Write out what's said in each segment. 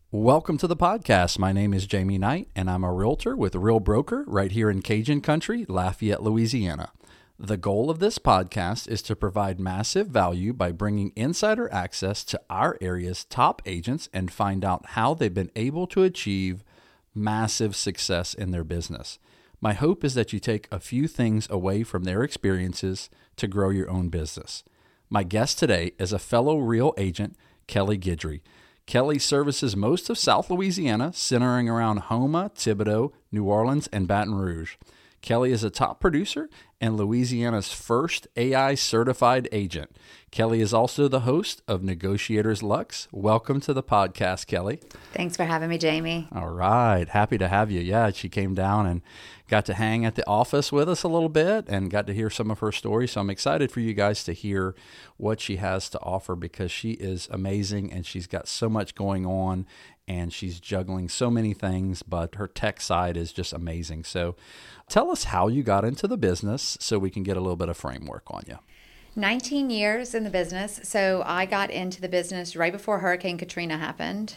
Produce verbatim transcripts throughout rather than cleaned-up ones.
Welcome to the podcast. My name is Jamie Knight, and I'm a realtor with Real Broker right here in Cajun Country, Lafayette, Louisiana. The goal of this podcast is to provide massive value by bringing insider access to our area's top agents and find out how they've been able to achieve massive success in their business. My hope is that you take a few things away from their experiences to grow your own business. My guest today is a fellow real agent, Kelly Guidry. Kelly services most of South Louisiana, centering around Houma, Thibodaux, New Orleans, and Baton Rouge. Kelly is a top producer and Louisiana's first A I certified agent. Kelly is also the host of Negotiators Lux. Welcome to the podcast, Kelly. Thanks for having me, Jamie. All right. Happy to have you. Yeah, she came down and got to hang at the office with us a little bit and got to hear some of her stories. So I'm excited for you guys to hear what she has to offer because she is amazing and she's got so much going on and she's juggling so many things, but her tech side is just amazing. So tell us how you got into the business so we can get a little bit of framework on you. nineteen years in the business. So I got into the business right before Hurricane Katrina happened.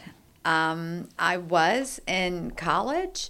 Um, I was in college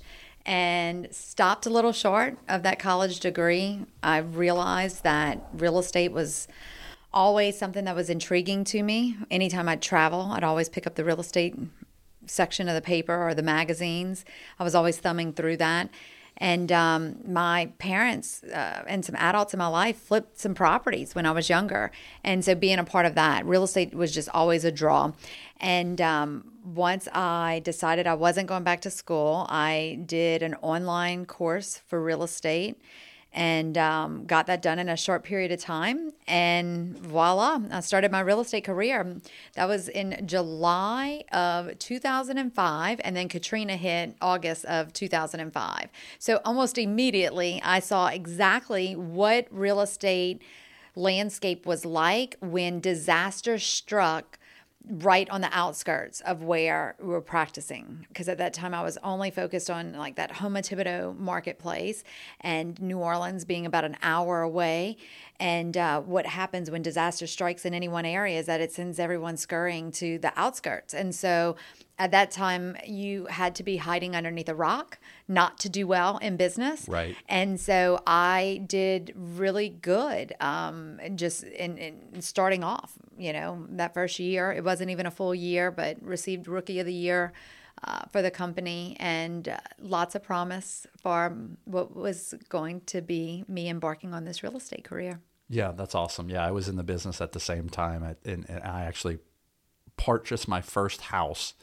and stopped a little short of that college degree. I realized that real estate was always something that was intriguing to me. Anytime I'd travel, I'd always pick up the real estate section of the paper or the magazines. I was always thumbing through that. And um, my parents uh, and some adults in my life flipped some properties when I was younger. And so being a part of that, real estate was just always a draw. And um, once I decided I wasn't going back to school, I did an online course for real estate and um, got that done in a short period of time. And voila, I started my real estate career. That was in July of two thousand five, and then Katrina hit August of two thousand five. So almost immediately, I saw exactly what real estate landscape was like when disaster struck right on the outskirts of where we were practicing. Because at that time I was only focused on like that Houma Thibodaux marketplace and New Orleans being about an hour away. And uh, what happens when disaster strikes in any one area is that it sends everyone scurrying to the outskirts. And so at that time you had to be hiding underneath a rock not to do well in business. Right. And so I did really good um, just in, in starting off, you know, that first year. It wasn't even a full year, but received Rookie of the Year uh, for the company and uh, lots of promise for what was going to be me embarking on this real estate career. Yeah, that's awesome. Yeah, I was in the business at the same time, at, and, and I actually purchased my first house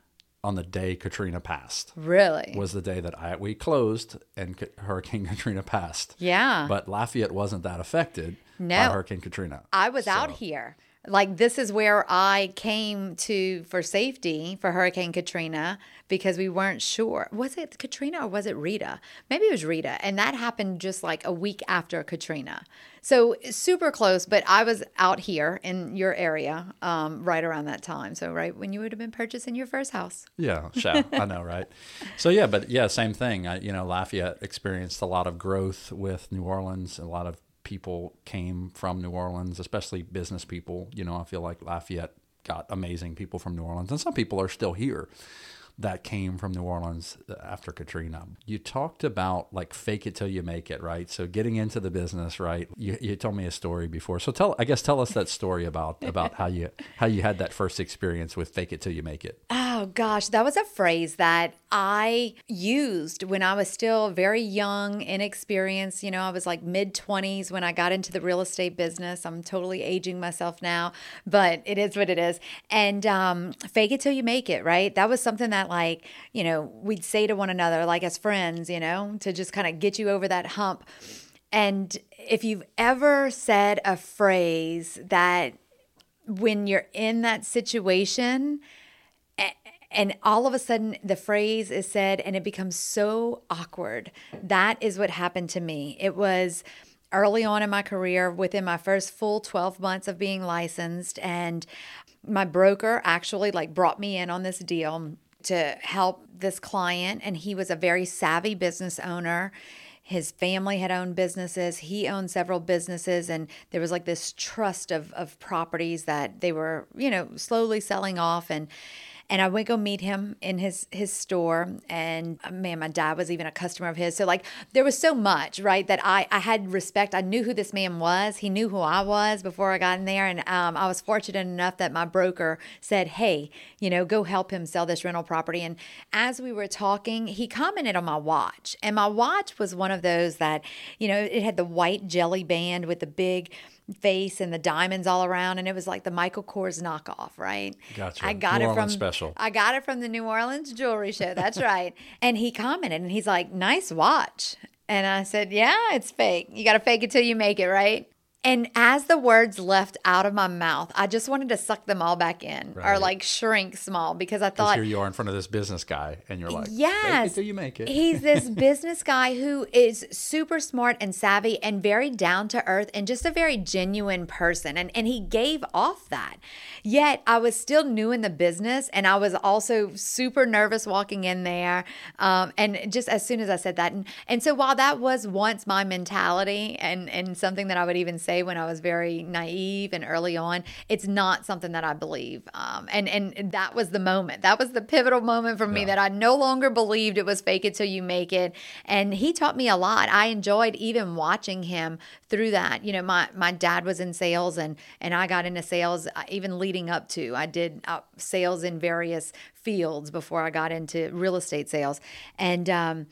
on the day Katrina passed. Really? Was the day that I we closed and Hurricane Katrina passed. Yeah. But Lafayette wasn't that affected no. by Hurricane Katrina. I was so. out here. Like, this is where I came to for safety for Hurricane Katrina because we weren't sure. Was it Katrina or was it Rita? Maybe it was Rita. And that happened just like a week after Katrina. So super close, but I was out here in your area um, right around that time. So right when you would have been purchasing your first house. Yeah, sure. I know, right? So yeah, but yeah, same thing. I, you know, Lafayette experienced a lot of growth with New Orleans. A lot of people came from New Orleans, especially business people. You know, I feel like Lafayette got amazing people from New Orleans, and some people are still here that came from New Orleans after Katrina. You talked about like fake it till you make it, right? So getting into the business, right? You, you told me a story before. So tell, I guess, tell us that story about, about how you, how you had that first experience with fake it till you make it. Oh gosh, that was a phrase that I used when I was still very young, inexperienced. You know, I was like mid twenties when I got into the real estate business. I'm totally aging myself now, but it is what it is. And um, fake it till you make it, right? That was something that like, you know, we'd say to one another, like as friends, you know, to just kind of get you over that hump. And if you've ever said a phrase that when you're in that situation, and all of a sudden the phrase is said and it becomes so awkward. That is what happened to me. It was early on in my career, within my first full twelve months of being licensed. And my broker actually like brought me in on this deal to help this client. And he was a very savvy business owner. His family had owned businesses. He owned several businesses. And there was like this trust of, of properties that they were, you know, slowly selling off. And And I went go meet him in his his store. And uh, man, my dad was even a customer of his. So like there was so much, right, that I, I had respect. I knew who this man was. He knew who I was before I got in there. And um, I was fortunate enough that my broker said, hey, you know, go help him sell this rental property. And as we were talking, he commented on my watch. And my watch was one of those that, you know, it had the white jelly band with the big face and the diamonds all around, and it was like the Michael Kors knockoff, right? Gotcha. I got New it Orleans from special. I got it from the New Orleans Jewelry Show. That's right. And he commented, and he's like, "Nice watch." And I said, "Yeah, it's fake. You got to fake it till you make it, right?" And as the words left out of my mouth, I just wanted to suck them all back in, Right. or like shrink small, because I Because thought, here you are in front of this business guy, and you're like, yes, "Fake it till you make it." He's this business guy who is super smart and savvy and very down to earth and just a very genuine person. And, and he gave off that. Yet I was still new in the business, and I was also super nervous walking in there. Um, and just as soon as I said that. And, and so while that was once my mentality and, and something that I would even say when I was very naive and early on, it's not something that I believe. Um, and, and that was the moment. That was the pivotal moment for me Yeah. that I no longer believed it was fake it till you make it. And he taught me a lot. I enjoyed even watching him through that. You know, my, my dad was in sales, and, and I got into sales uh, even leading up to. I did uh, sales in various fields before I got into real estate sales. And, um,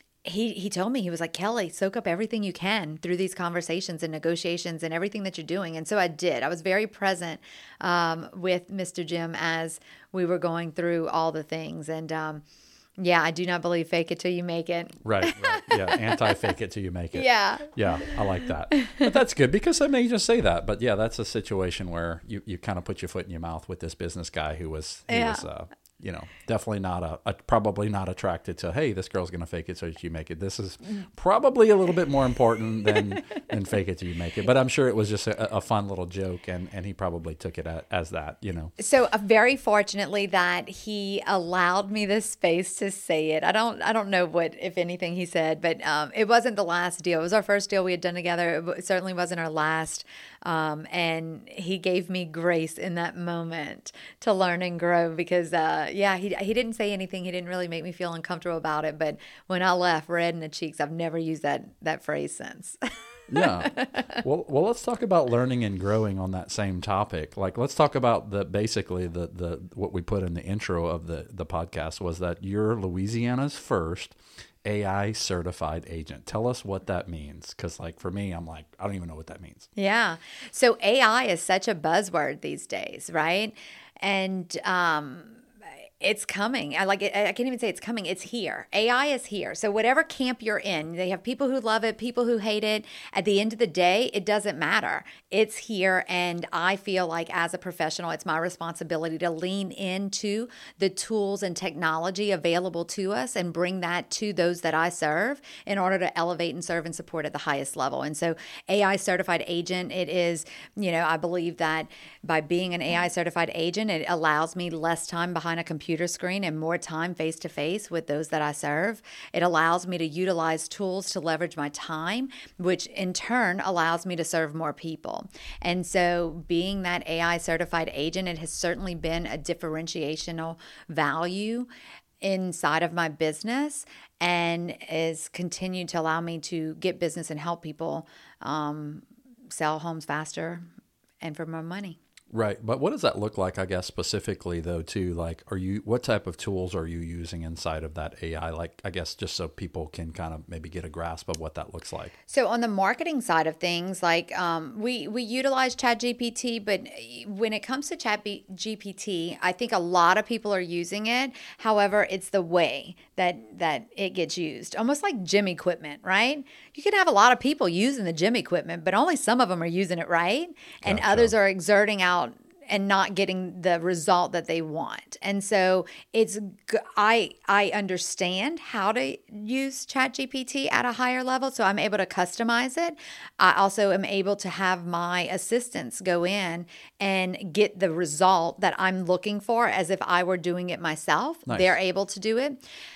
He he told me, he was like, Kelly, soak up everything you can through these conversations and negotiations and everything that you're doing. And so I did. I was very present um, with Mister Jim as we were going through all the things. And um, yeah, I do not believe fake it till you make it. Right, right. Yeah, anti-fake it till you make it. Yeah. Yeah, I like that. But that's good, because I may just say that. But yeah, that's a situation where you, you kind of put your foot in your mouth with this business guy who was, he Yeah. was uh, you know, definitely not a, a probably not attracted to, hey, this girl's going to fake it so you make it. This is probably a little bit more important than than fake it till you make it. But I'm sure it was just a, a fun little joke, and, and he probably took it as, as that, you know. So uh, very fortunately that he allowed me the space to say it. I don't I don't know what, if anything, he said, but um, it wasn't the last deal. It was our first deal we had done together. It w- certainly wasn't our last. Um, and he gave me grace in that moment to learn and grow, because uh, yeah, he he didn't say anything. He didn't really make me feel uncomfortable about it. But when I left red in the cheeks, I've never used that that phrase since. Yeah. Well, well, let's talk about learning and growing on that same topic. Like, let's talk about the basically the the what we put in the intro of the the podcast was that you're Louisiana's first A I certified agent. Tell us what that means, because like for me, I'm like, I don't even know what that means. Yeah. So A I is such a buzzword these days, right? And um, it's coming. I like it. I can't even say it's coming. It's here. A I is here. So whatever camp you're in, they have people who love it, people who hate it. At the end of the day, it doesn't matter. It's here. And I feel like as a professional, it's my responsibility to lean into the tools and technology available to us and bring that to those that I serve in order to elevate and serve and support at the highest level. And so A I certified agent, it is, you know, I believe that by being an A I certified agent, it allows me less time behind a computer screen and more time face to face with those that I serve. It allows me to utilize tools to leverage my time, which in turn allows me to serve more people. And so being that A I certified agent, it has certainly been a differentiational value inside of my business, and is continued to allow me to get business and help people um, sell homes faster and for more money. Right. But what does that look like, I guess, specifically, though, too? Like, are you, what type of tools are you using inside of that A I? Like, I guess, just so people can kind of maybe get a grasp of what that looks like. So on the marketing side of things, like um, we, we utilize ChatGPT, but when it comes to ChatGPT, I think a lot of people are using it. However, it's the way that, that it gets used, almost like gym equipment, right? You can have a lot of people using the gym equipment, but only some of them are using it right. And Gotcha. Others are exerting out and not getting the result that they want. And so it's, I, I understand how to use ChatGPT at a higher level, so I'm able to customize it. I also am able to have my assistants go in and get the result that I'm looking for as if I were doing it myself. Nice. They're able to do it.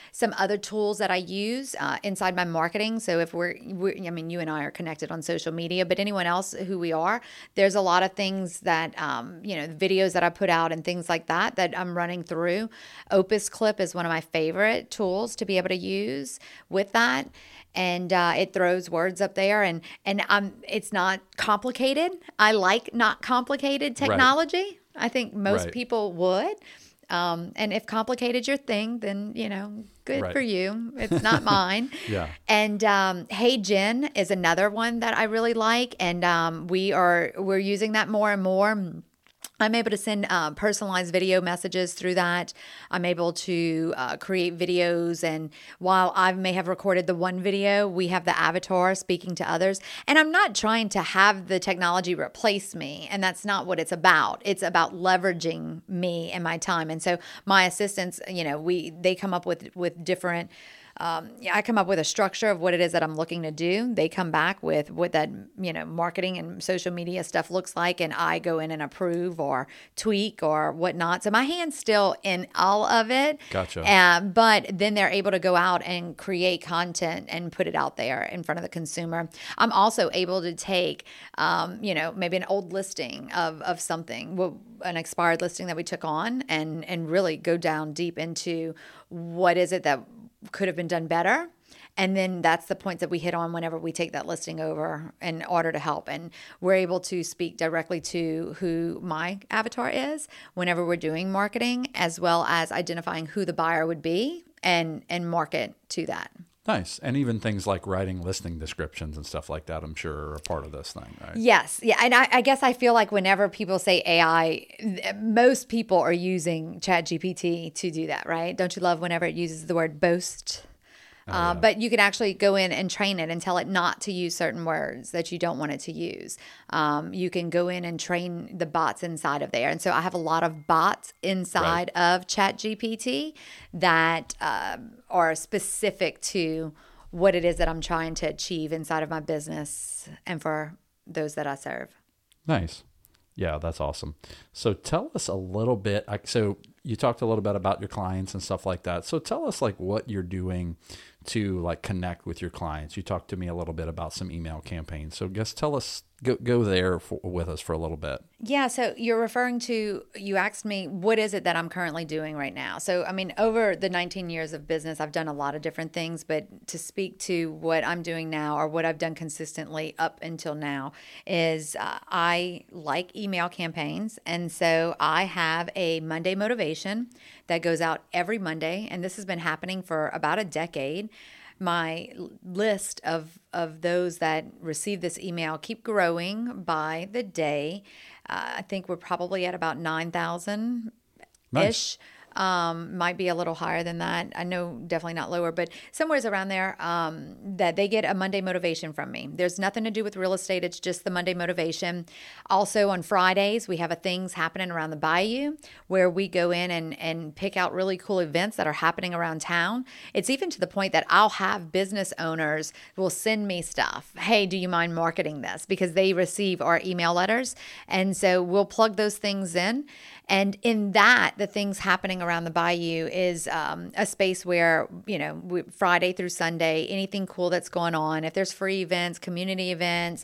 some other tools that I use uh, inside my marketing. So if we're, we're, I mean, you and I are connected on social media, but anyone else who we are, there's a lot of things that, um, you know, videos that I put out and things like that, that I'm running through. Opus Clip is one of my favorite tools to be able to use with that. And uh, it throws words up there, and and um, it's not complicated. I like not complicated technology. Right. I think most right. people would. Um, and if complicated your thing, then, you know, good right. for you. It's not mine. Yeah. And um, Hey Jen is another one that I really like, and um, we are we're using that more and more. I'm able to send uh, personalized video messages through that. I'm able to uh, create videos. And while I may have recorded the one video, we have the avatar speaking to others. And I'm not trying to have the technology replace me. And that's not what it's about. It's about leveraging me and my time. And so my assistants, you know, we they come up with, with different Um, I come up with a structure of what it is that I'm looking to do. They come back with what that, you know, marketing and social media stuff looks like, and I go in and approve or tweak or whatnot. So my hand's still in all of it. Gotcha. Uh, but then they're able to go out and create content and put it out there in front of the consumer. I'm also able to take, um, you know, maybe an old listing of, of something, an expired listing that we took on, and, and really go down deep into what is it that could have been done better. And then that's the point that we hit on whenever we take that listing over in order to help. And we're able to speak directly to who my avatar is whenever we're doing marketing, as well as identifying who the buyer would be and, and market to that. Nice. And even things like writing listing descriptions and stuff like that, I'm sure, are a part of this thing, right? Yes. Yeah. And I, I guess I feel like whenever people say A I, most people are using ChatGPT to do that, right? Don't you love whenever it uses the word boast? Oh, uh, yeah. But you can actually go in and train it and tell it not to use certain words that you don't want it to use. Um, you can go in and train the bots inside of there. And so I have a lot of bots inside right. of ChatGPT that uh, are specific to what it is that I'm trying to achieve inside of my business and for those that I serve. Nice. Yeah, that's awesome. So tell us a little bit. So you talked a little bit about your clients and stuff like that. So tell us like what you're doing to like connect with your clients. You talked to me a little bit about some email campaigns. So just tell us, go go there for, with us for a little bit. Yeah. So you're referring to, you asked me, what is it that I'm currently doing right now? So, I mean, over the nineteen years of business, I've done a lot of different things, but to speak to what I'm doing now or what I've done consistently up until now is uh, I like email campaigns. And so I have a Monday motivation that goes out every Monday. And this has been happening for about a decade. My list of, of those that receive this email keep growing by the day. Uh, I think we're probably at about nine thousand-ish. Nice. Um, might be a little higher than that. I know definitely not lower, but somewhere's around there um, that they get a Monday motivation from me. There's nothing to do with real estate. It's just the Monday motivation. Also on Fridays, we have a things happening around the bayou where we go in and, and pick out really cool events that are happening around town. It's even to the point that I'll have business owners who will send me stuff. Hey, do you mind marketing this? Because they receive our email letters. And so we'll plug those things in. And in that, the things happening around the bayou is um, a space where, you know, we, Friday through Sunday, anything cool that's going on, if there's free events, community events,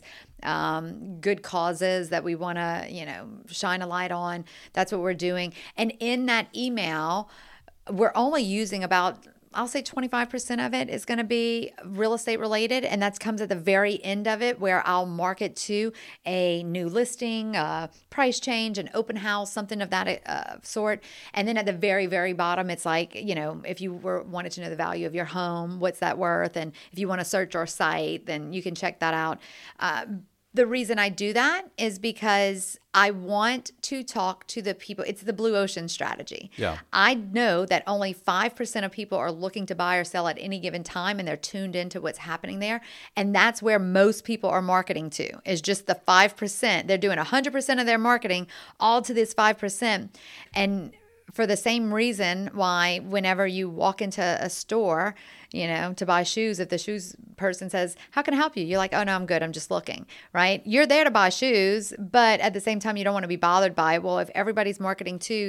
um, good causes that we want to, you know, shine a light on, that's what we're doing. And in that email, we're only using about, I'll say twenty-five percent of it is going to be real estate related. And that comes at the very end of it where I'll market to a new listing, a price change, an open house, something of that uh, sort. And then at the very, very bottom, it's like, you know, if you were wanted to know the value of your home, what's that worth? And if you want to search our site, then you can check that out. Uh, The reason I do that is because I want to talk to the people. It's the blue ocean strategy. Yeah. I know that only five percent of people are looking to buy or sell at any given time, and they're tuned into what's happening there. And that's where most people are marketing to, is just the five percent. They're doing one hundred percent of their marketing all to this five percent. And for the same reason why whenever you walk into a store, you know, to buy shoes, if the shoes person says, how can I help you? You're like, oh, no, I'm good. I'm just looking, right? You're there to buy shoes, but at the same time, you don't want to be bothered by, well, if everybody's marketing to the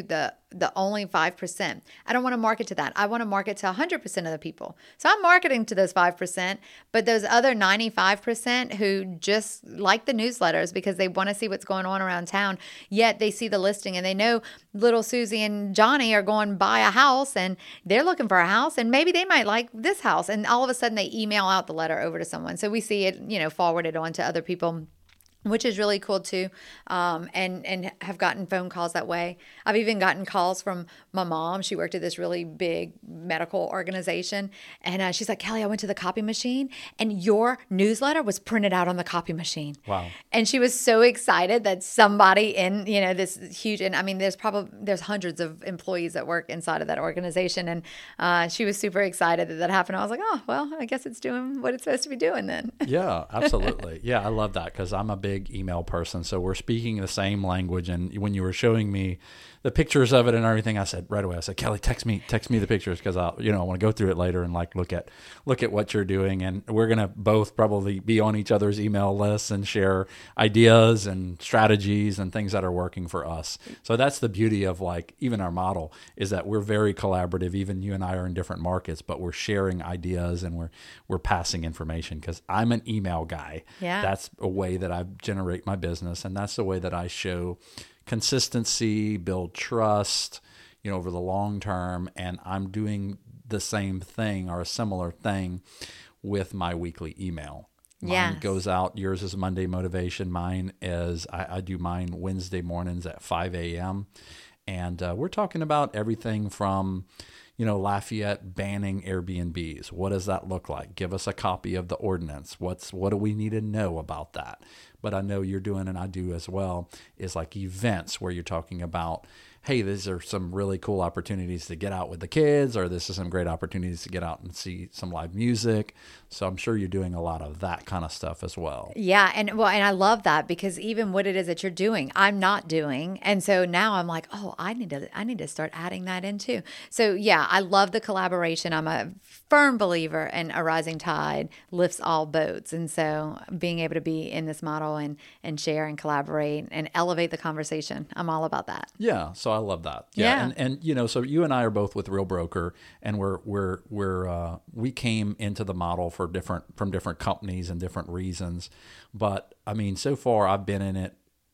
the only five percent. I don't want to market to that. I want to market to one hundred percent of the people. So I'm marketing to those five percent, but those other ninety-five percent who just like the newsletters because they want to see what's going on around town, yet they see the listing and they know little Susie and Johnny are going to buy a house and they're looking for a house and maybe they might like this house. And all of a sudden they email out the letter over to someone. So we see it, you know, forwarded on to other people, which is really cool too, um, and and have gotten phone calls that way. I've even gotten calls from my mom. She worked at this really big medical organization, and uh, she's like, Kelly, I went to the copy machine, and your newsletter was printed out on the copy machine. Wow! And she was so excited that somebody in you know this huge, and I mean, there's probably there's hundreds of employees that work inside of that organization, and uh, she was super excited that that happened. I was like, oh well, I guess it's doing what it's supposed to be doing then. Yeah, absolutely. Yeah, I love that because I'm a big email person, so we're speaking the same language. And when you were showing me the pictures of it and everything, I said right away, I said, Kelly, text me, text me the pictures because I, you know, I want to go through it later and like look at look at what you're doing. And we're gonna both probably be on each other's email lists and share ideas and strategies and things that are working for us. So that's the beauty of like even our model is that we're very collaborative. Even you and I are in different markets, but we're sharing ideas and we're we're passing information because I'm an email guy. Yeah, that's a way that I generate my business, and that's the way that I show consistency, build trust, you know, over the long term. And I'm doing the same thing or a similar thing with my weekly email. Mine yes. goes out. Yours is Monday Motivation. Mine is, I, I do mine Wednesday mornings at five a.m. And uh, we're talking about everything from, you know, Lafayette banning Airbnbs. What does that look like? Give us a copy of the ordinance. What's what do we need to know about that? But I know you're doing, and I do as well, is like events where you're talking about, hey, these are some really cool opportunities to get out with the kids, or this is some great opportunities to get out and see some live music. So I'm sure you're doing a lot of that kind of stuff as well. Yeah. And well, and I love that because even what it is that you're doing, I'm not doing. And so now I'm like, oh, I need to, I need to start adding that in too. So yeah, I love the collaboration. I'm a firm believer in a rising tide lifts all boats. And so being able to be in this model and, and share and collaborate and elevate the conversation, I'm all about that. Yeah. So I love that. Yeah. Yeah. And, and, you know, so you and I are both with Real Broker, and we're, we're, we're, uh, we came into the model for different, from different companies and different reasons. But I mean, so far I've been in it.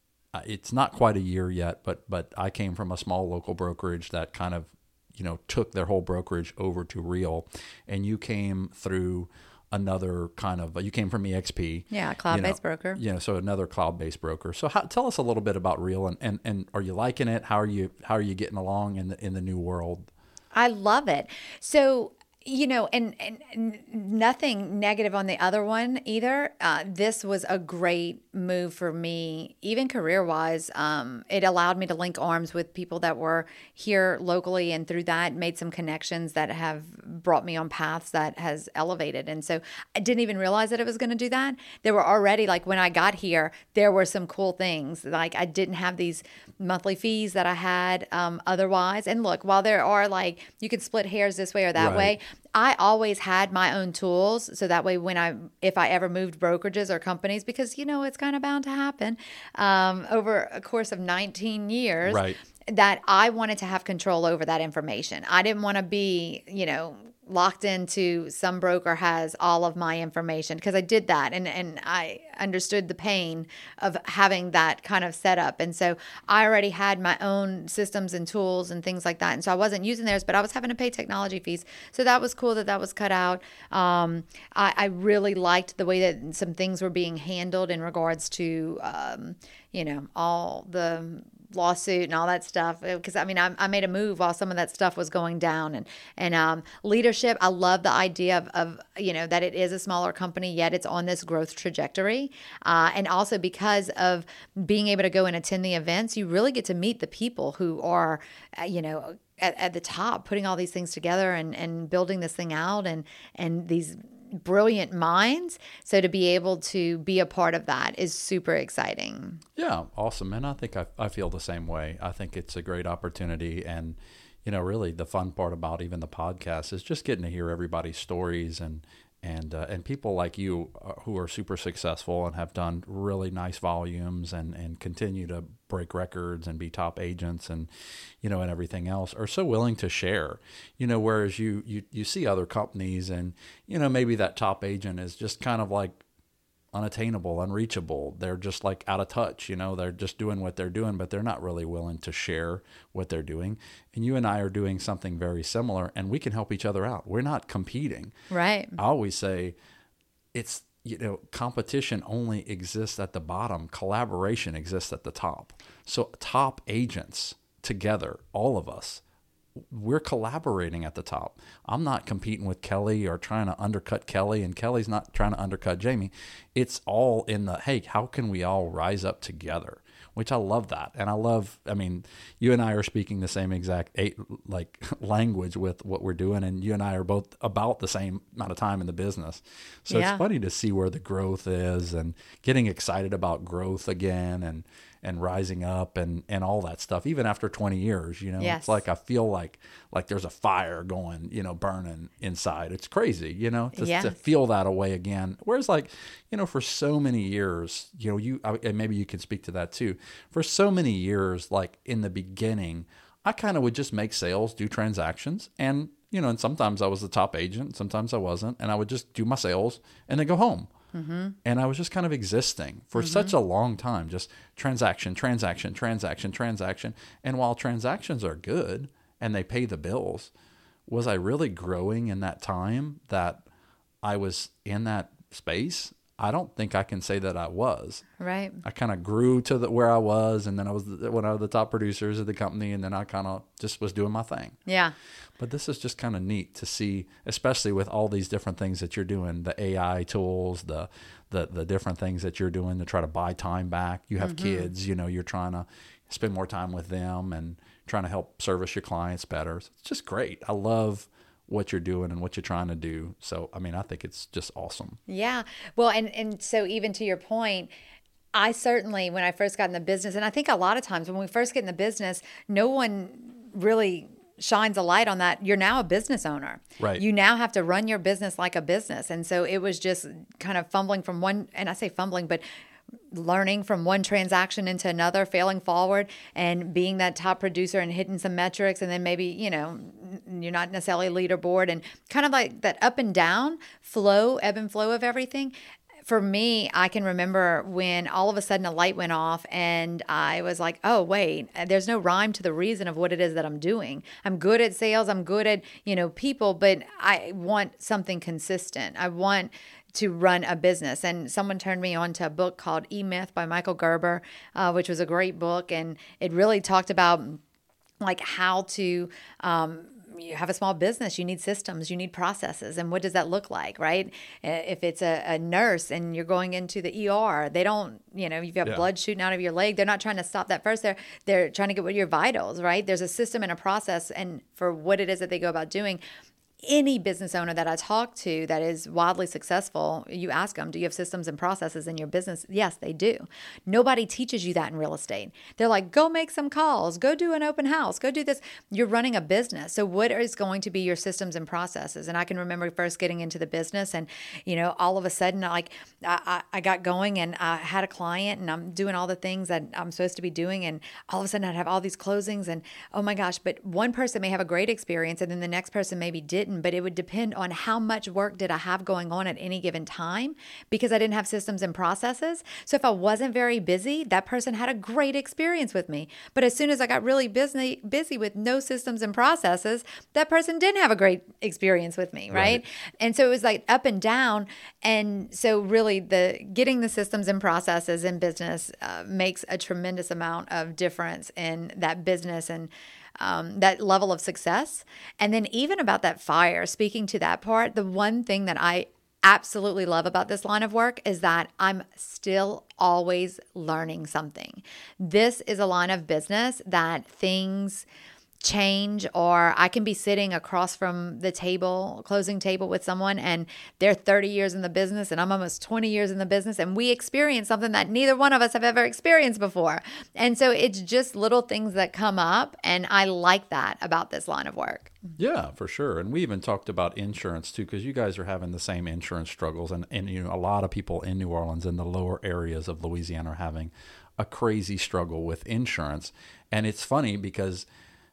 It's not quite a year yet, but, but I came from a small local brokerage that kind of, you know, took their whole brokerage over to Real, and you came through another kind of, you came from E X P. Yeah, cloud-based you know, broker. Yeah, so another cloud-based broker. So how, tell us a little bit about Real, and, and, and are you liking it? How are you how are you getting along in the in the new world? I love it. So, you know, and, and nothing negative on the other one either. Uh, this was a great move for me, even career-wise. Um, it allowed me to link arms with people that were here locally, and through that made some connections that have brought me on paths that has elevated. And so I didn't even realize that it was going to do that. There were already, like when I got here, there were some cool things. Like I didn't have these monthly fees that I had um, otherwise. And look, while there are like, you can split hairs this way or that Right. way, I always had my own tools. So that way, when I, if I ever moved brokerages or companies, because, you know, it's kind of bound to happen um, over a course of nineteen years, Right. that I wanted to have control over that information. I didn't want to be, you know, locked into some broker has all of my information, because I did that, and, and I understood the pain of having that kind of setup. And so I already had my own systems and tools and things like that. And so I wasn't using theirs, but I was having to pay technology fees. So that was cool that that was cut out. Um, I, I really liked the way that some things were being handled in regards to, um, you know, all the lawsuit and all that stuff, because I mean I, I made a move while some of that stuff was going down. And and um, leadership, I love the idea of, of you know that it is a smaller company, yet it's on this growth trajectory, uh, and also because of being able to go and attend the events, you really get to meet the people who are uh, you know at, at the top, putting all these things together and and building this thing out, and and these brilliant minds. So to be able to be a part of that is super exciting. Yeah, awesome. And I think I, I feel the same way. I think it's a great opportunity. And, you know, really the fun part about even the podcast is just getting to hear everybody's stories and, And uh, and people like you uh, who are super successful and have done really nice volumes and, and continue to break records and be top agents and, you know, and everything else are so willing to share, you know, whereas you, you, you see other companies and, you know, maybe that top agent is just kind of like unattainable, unreachable. They're just like out of touch, you know, they're just doing what they're doing, but they're not really willing to share what they're doing. And you and I are doing something very similar, and we can help each other out. We're not competing. Right. I always say it's, you know, competition only exists at the bottom. Collaboration exists at the top. So top agents together, all of us, we're collaborating at the top. I'm not competing with Kelly or trying to undercut Kelly, and Kelly's not trying to undercut Jamie. It's all in the, hey, how can we all rise up together? Which I love that. And I love, I mean, you and I are speaking the same exact eight, like language with what we're doing. And you and I are both about the same amount of time in the business. So Yeah. it's funny to see where the growth is and getting excited about growth again and, and rising up and, and all that stuff, even after twenty years, you know, Yes. it's like, I feel like, like there's a fire going, you know, burning inside. It's crazy, you know, to, Yeah. to feel that away again. Whereas like, you know, for so many years, you know, you, and maybe you can speak to that too. For so many years, like in the beginning, I kind of would just make sales, do transactions, and, you know, and sometimes I was the top agent, sometimes I wasn't, and I would just do my sales and then go home. Mm-hmm. And I was just kind of existing for mm-hmm. such a long time, just transaction, transaction, transaction, transaction. And while transactions are good and they pay the bills, was I really growing in that time that I was in that space? I don't think I can say that I was. Right. I kind of grew to the, where I was, and then I was the, one of the top producers of the company, and then I kind of just was doing my thing. Yeah. But this is just kind of neat to see, especially with all these different things that you're doing, the A I tools, the the the different things that you're doing to try to buy time back. You have mm-hmm. kids, you know, you're trying to spend more time with them and trying to help service your clients better. It's just great. I love what you're doing and what you're trying to do. So, I mean, I think it's just awesome. Yeah. Well, and, and so even to your point, I certainly, when I first got in the business, and I think a lot of times when we first get in the business, no one really shines a light on that. You're now a business owner. Right. You now have to run your business like a business. And so it was just kind of fumbling from one, and I say fumbling, but learning from one transaction into another, failing forward and being that top producer and hitting some metrics. And then maybe, you know, you're not necessarily leaderboard, and kind of like that up and down flow, ebb and flow of everything. For me, I can remember when all of a sudden a light went off and I was like, oh, wait, there's no rhyme to the reason of what it is that I'm doing. I'm good at sales. I'm good at, you know, people, but I want something consistent. I want to run a business. And someone turned me on to a book called E-Myth by Michael Gerber, uh, which was a great book. And it really talked about like how to, um, you have a small business, you need systems, you need processes. And what does that look like, right? If it's a, a nurse and you're going into the E R, they don't, you know, you've got yeah. blood shooting out of your leg. They're not trying to stop that first. They're, they're trying to get what your vitals, right? There's a system and a process and for what it is that they go about doing. Any business owner that I talk to that is wildly successful, you ask them, do you have systems and processes in your business? Yes, they do. Nobody teaches you that in real estate. They're like, go make some calls, go do an open house, go do this. You're running a business. So what is going to be your systems and processes? And I can remember first getting into the business and, you know, all of a sudden, like I, I got going and I had a client and I'm doing all the things that I'm supposed to be doing. And all of a sudden I'd have all these closings and, oh my gosh, but one person may have a great experience and then the next person maybe didn't. But it would depend on how much work did I have going on at any given time because I didn't have systems and processes. So if I wasn't very busy, that person had a great experience with me. But as soon as I got really busy, busy with no systems and processes, that person didn't have a great experience with me, right? right? And so it was like up and down. And so really the getting the systems and processes in business uh, makes a tremendous amount of difference in that business and Um, that level of success. And then even about that fire, speaking to that part, the one thing that I absolutely love about this line of work is that I'm still always learning something. This is a line of business that things change, or I can be sitting across from the table, closing table with someone, and they're thirty years in the business and I'm almost twenty years in the business, and we experience something that neither one of us have ever experienced before. And so it's just little things that come up, and I like that about this line of work. Yeah, for sure. And we even talked about insurance too, because you guys are having the same insurance struggles, and, and you know, a lot of people in New Orleans in the lower areas of Louisiana are having a crazy struggle with insurance. And it's funny because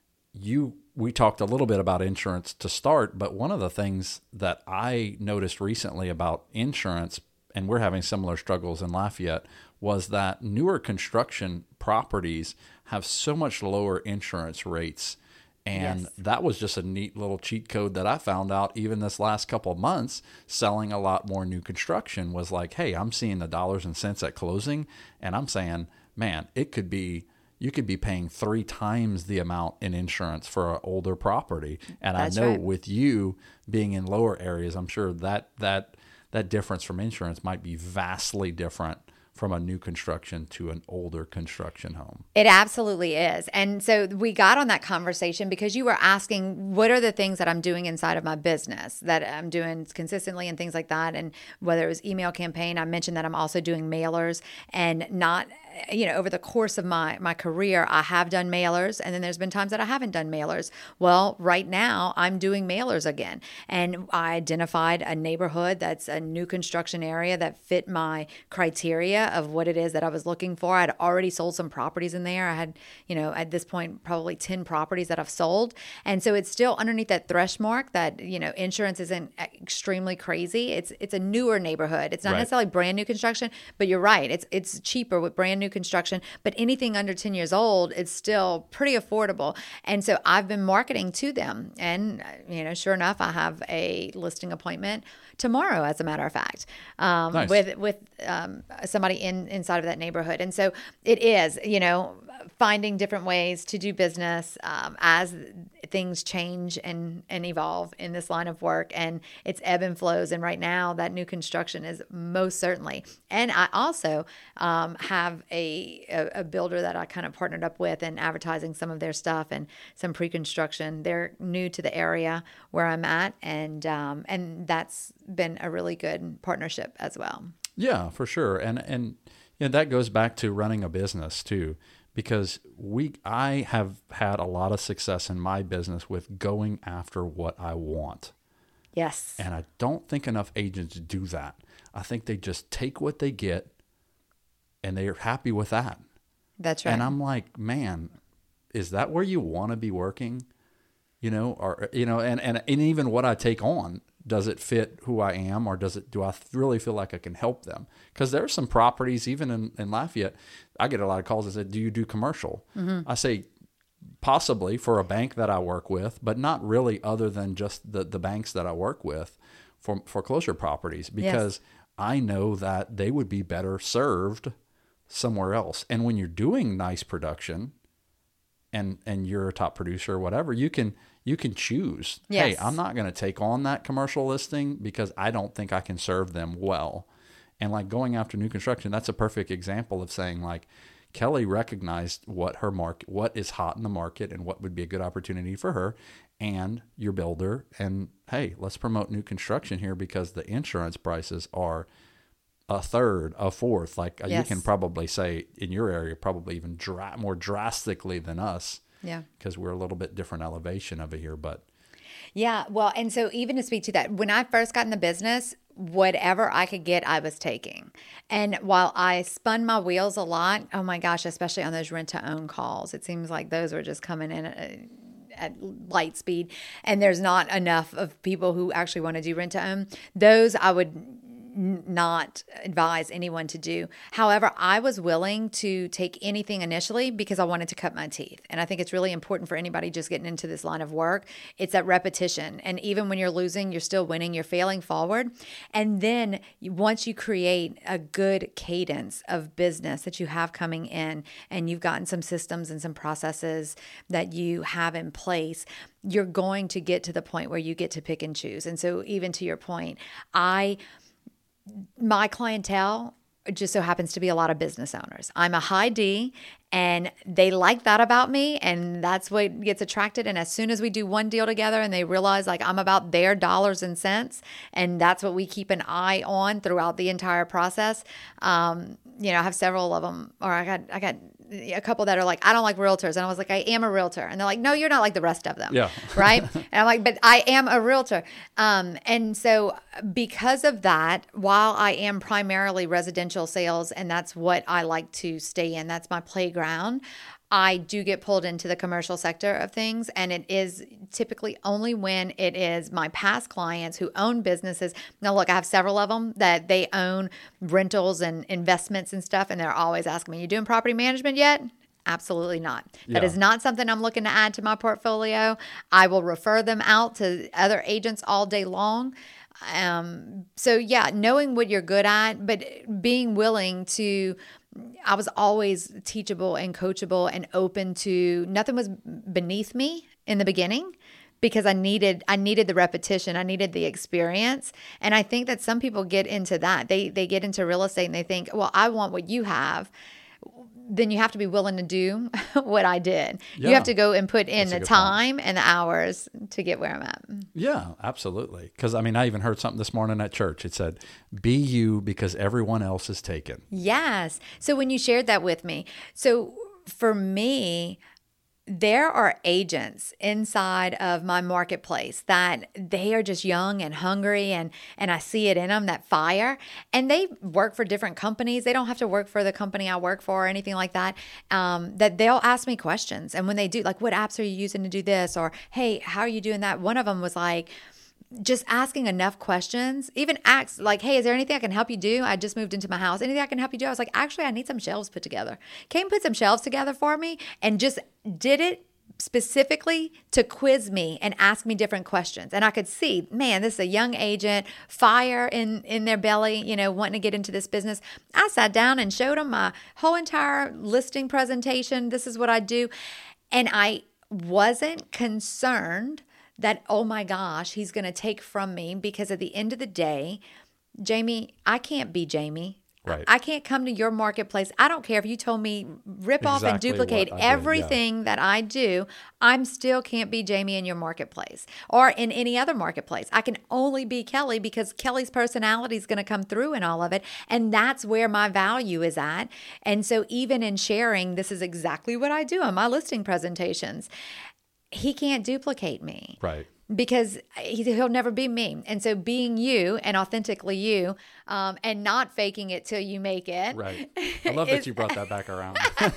you we talked a little bit about insurance to start, but one of the things that I noticed recently about insurance, and we're having similar struggles in Lafayette, was that newer construction properties have so much lower insurance rates. And Yes. that was just a neat little cheat code that I found out even this last couple of months, selling a lot more new construction, was like, hey, I'm seeing the dollars and cents at closing, and I'm saying, man, it could be, you could be paying three times the amount in insurance for an older property. And That's I know right. with you being in lower areas, I'm sure that that that difference from insurance might be vastly different from a new construction to an older construction home. It absolutely is. And so we got on that conversation because you were asking, what are the things that I'm doing inside of my business that I'm doing consistently and things like that? And whether it was email campaign, I mentioned that I'm also doing mailers, and not, you know, over the course of my, my career, I have done mailers, and then there's been times that I haven't done mailers. Well, right now I'm doing mailers again. And I identified a neighborhood that's a new construction area that fit my criteria of what it is that I was looking for. I'd already sold some properties in there. I had, you know, at this point, probably ten properties that I've sold. And so it's still underneath that thresh mark that, you know, insurance isn't extremely crazy. It's it's a newer neighborhood. It's not Right. necessarily brand new construction, but you're right. It's it's cheaper with brand new construction, but anything under ten years old, it's still pretty affordable. And so I've been marketing to them. And, you know, sure enough, I have a listing appointment tomorrow, as a matter of fact, um, Nice. with with um, somebody in inside of that neighborhood. And so it is, you know, finding different ways to do business um, as things change and, and evolve in this line of work, and it's ebb and flows. And right now that new construction is most certainly. And I also um, have a, a, a builder that I kind of partnered up with and advertising some of their stuff and some pre-construction. They're new to the area where I'm at. And, um, and that's been a really good partnership as well. Yeah, for sure. And and you know, that goes back to running a business too, because we I have had a lot of success in my business with going after what I want. Yes. And I don't think enough agents do that. I think they just take what they get and they're happy with that. That's right. And I'm like, man, is that where you want to be working? You know, or you know, and, and and even what I take on, does it fit who I am, or does it? Do I really feel like I can help them? Because there are some properties, even in, in Lafayette, I get a lot of calls that say, "Do you do commercial?" Mm-hmm. I say, possibly for a bank that I work with, but not really, other than just the the banks that I work with for foreclosure properties, because Yes. I know that they would be better served somewhere else. And when you're doing nice production, and and you're a top producer or whatever, you can you can choose, Yes. hey, I'm not going to take on that commercial listing because I don't think I can serve them well. And like going after new construction, that's a perfect example of saying, like, Kelly recognized what her market, what is hot in the market and what would be a good opportunity for her and your builder. And hey, let's promote new construction here because the insurance prices are a third, a fourth. Like Yes. you can probably say in your area, probably even dra- more drastically than us. Yeah. Because we're a little bit different elevation over here. But Yeah. Well, and so even to speak to that, when I first got in the business, whatever I could get, I was taking. And while I spun my wheels a lot, oh my gosh, especially on those rent to own calls, it seems like those were just coming in at, at light speed. And there's not enough of people who actually want to do rent to own. Those I would not advise anyone to do. However, I was willing to take anything initially because I wanted to cut my teeth. And I think it's really important for anybody just getting into this line of work. It's that repetition. And even when you're losing, you're still winning, you're failing forward. And then once you create a good cadence of business that you have coming in and you've gotten some systems and some processes that you have in place, you're going to get to the point where you get to pick and choose. And so even to your point, I... my clientele just so happens to be a lot of business owners. I'm a high D, and they like that about me, and that's what gets attracted. And as soon as we do one deal together and they realize like I'm about their dollars and cents, and that's what we keep an eye on throughout the entire process. Um, you know, I have several of them, or I got I got a couple that are like, I don't like realtors. And I was like, I am a realtor. And they're like, no, you're not like the rest of them. Yeah. Right. And I'm like, but I am a realtor. Um, and so because of that, while I am primarily residential sales, and that's what I like to stay in, that's my playground, I do get pulled into the commercial sector of things, and it is typically only when it is my past clients who own businesses. Now, look, I have several of them that they own rentals and investments and stuff, and they're always asking me, you doing property management yet? Absolutely not. That Yeah. is not something I'm looking to add to my portfolio. I will refer them out to other agents all day long. Um, so yeah, knowing what you're good at, but being willing to, I was always teachable and coachable and open to, nothing was beneath me in the beginning because I needed, I needed the repetition. I needed the experience. And I think that some people get into that. They, they get into real estate and they think, well, I want what you have. Then you have to be willing to do what I did. Yeah. You have to go and put in That's a the good time point. And the hours to get where I'm at. Yeah, absolutely. Because, I mean, I even heard something this morning at church. It said, be you because everyone else is taken. Yes. So when you shared that with me, so for me, there are agents inside of my marketplace that they are just young and hungry, and and I see it in them, that fire, and they work for different companies. They don't have to work for the company I work for or anything like that, um, that they'll ask me questions. And when they do, like, what apps are you using to do this? Or, hey, how are you doing that? One of them was like, just asking enough questions, even asked like, hey, is there anything I can help you do? I just moved into my house. Anything I can help you do? I was like, actually, I need some shelves put together. Came put some shelves together for me and just did it specifically to quiz me and ask me different questions. And I could see, man, this is a young agent, fire in, in their belly, you know, wanting to get into this business. I sat down and showed them my whole entire listing presentation. This is what I do. And I wasn't concerned that, oh my gosh, he's going to take from me, because at the end of the day, Jamie, I can't be Jamie. Right. I can't come to your marketplace. I don't care if you told me rip off and Exactly duplicate what I did, everything yeah. that I do. I'm still can't be Jamie in your marketplace or in any other marketplace. I can only be Kelly because Kelly's personality is going to come through in all of it. And that's where my value is at. And so even in sharing, this is exactly what I do on my listing presentations. He can't duplicate me. Right. Because he, he'll never be me. And so being you and authentically you, um, and not faking it till you make it. Right. I love that you brought that back around.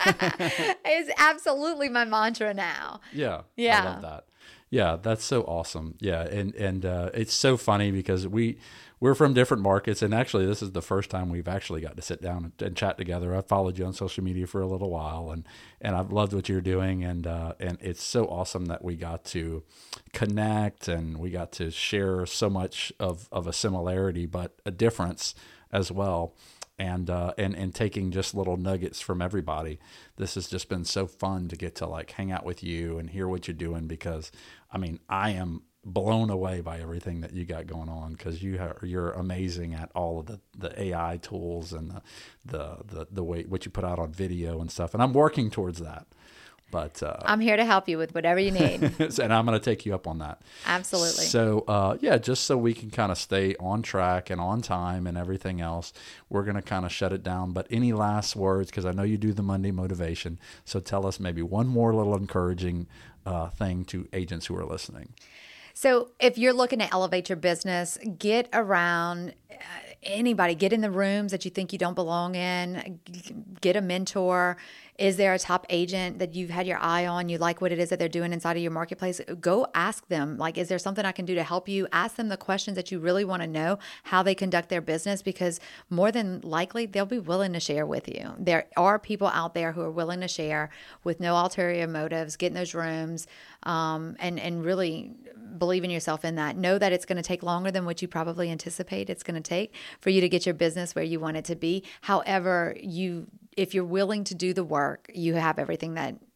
is absolutely my mantra now. Yeah. Yeah. I love that. Yeah, that's so awesome. Yeah, and and uh, it's so funny because we we're from different markets, and actually this is the first time we've actually got to sit down and, and chat together. I've followed you on social media for a little while, and and I've loved what you're doing, and uh, and it's so awesome that we got to connect and we got to share so much of of a similarity, but a difference as well. And, uh, and and taking just little nuggets from everybody. This has just been so fun to get to like hang out with you and hear what you're doing, because I mean, I am blown away by everything that you got going on, because you are, you're amazing at all of the, the A I tools and the, the, the, the way, what you put out on video and stuff. And I'm working towards that. But uh, I'm here to help you with whatever you need. and I'm going to take you up on that. Absolutely. So, uh, yeah, just so we can kind of stay on track and on time and everything else, we're going to kind of shut it down. But any last words, because I know you do the Monday motivation. So tell us maybe one more little encouraging uh, thing to agents who are listening. So if you're looking to elevate your business, get around uh, anybody, get in the rooms that you think you don't belong in, g- get a mentor. Is there a top agent that you've had your eye on? You like what it is that they're doing inside of your marketplace? Go ask them, like, is there something I can do to help you? Ask them the questions that you really want to know, how they conduct their business, because more than likely they'll be willing to share with you. There are people out there who are willing to share with no ulterior motives, get in those rooms, um, and, and really believe in yourself in that. Know that it's going to take longer than what you probably anticipate it's going to take for you to get your business where you want it to be. However, you if you're willing to do the work, you have everything that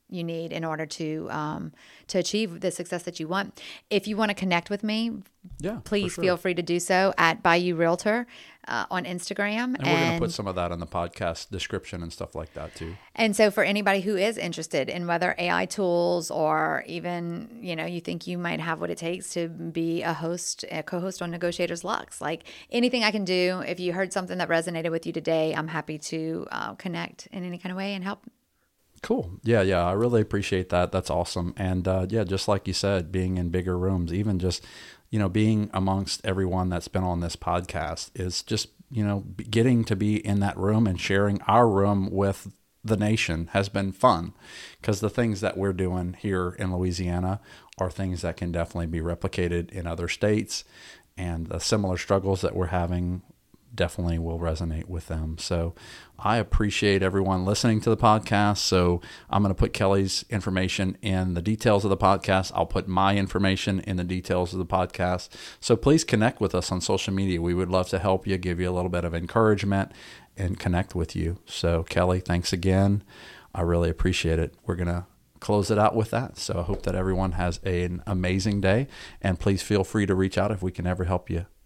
you need in order to um, to achieve the success that you want. If you want to connect with me, yeah, please sure. feel free to do so at Bayou Realtor uh, on Instagram. And we're going to put some of that in the podcast description and stuff like that too. And so for anybody who is interested in whether A I tools or even, you know, you think you might have what it takes to be a host, a co-host on Negotiators Lux, like anything I can do, if you heard something that resonated with you today, I'm happy to uh, connect in any kind of way and help. Cool. Yeah, yeah. I really appreciate that. That's awesome. And uh, yeah, just like you said, being in bigger rooms, even just, you know, being amongst everyone that's been on this podcast is just, you know, getting to be in that room and sharing our room with the nation has been fun, because the things that we're doing here in Louisiana are things that can definitely be replicated in other states, and the similar struggles that we're having definitely will resonate with them. So I appreciate everyone listening to the podcast. So I'm going to put Kelly's information in the details of the podcast. I'll put my information in the details of the podcast. So please connect with us on social media. We would love to help you, give you a little bit of encouragement, and connect with you. So Kelly, thanks again. I really appreciate it. We're going to close it out with that. So I hope that everyone has an amazing day, and please feel free to reach out if we can ever help you